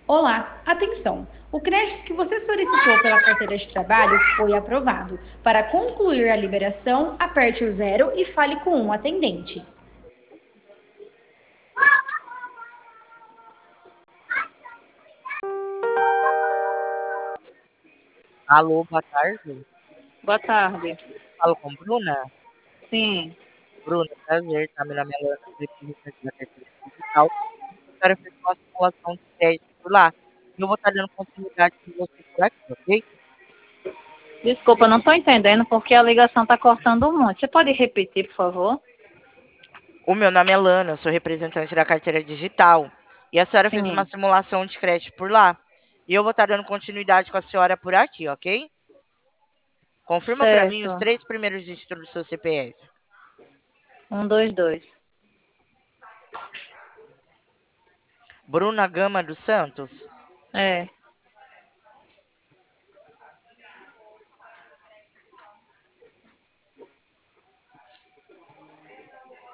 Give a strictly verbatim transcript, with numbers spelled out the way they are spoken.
Olá, atenção! O crédito que você solicitou pela carteira de trabalho foi aprovado. Para concluir a liberação, aperte o zero e fale com um atendente. Alô, boa tarde. Boa tarde. Falo com Bruna. Sim, Bruna, prazer, tá? Meu nome é Luana, sou representante da carteira digital. A senhora fez uma simulação de crédito por lá. E eu vou estar dando continuidade com você por aqui, ok? desculpa, não estou entendendo porque a ligação está cortando muito. Você pode repetir, por favor? O meu nome é Lana, eu sou representante da carteira digital. E a senhora fez uma Sim, simulação de crédito por lá. E eu vou estar dando continuidade com a senhora por aqui, ok? Confirma para mim os certo. três primeiros dígitos do seu C P F. Um, dois, dois. Bruna Gama dos Santos. É,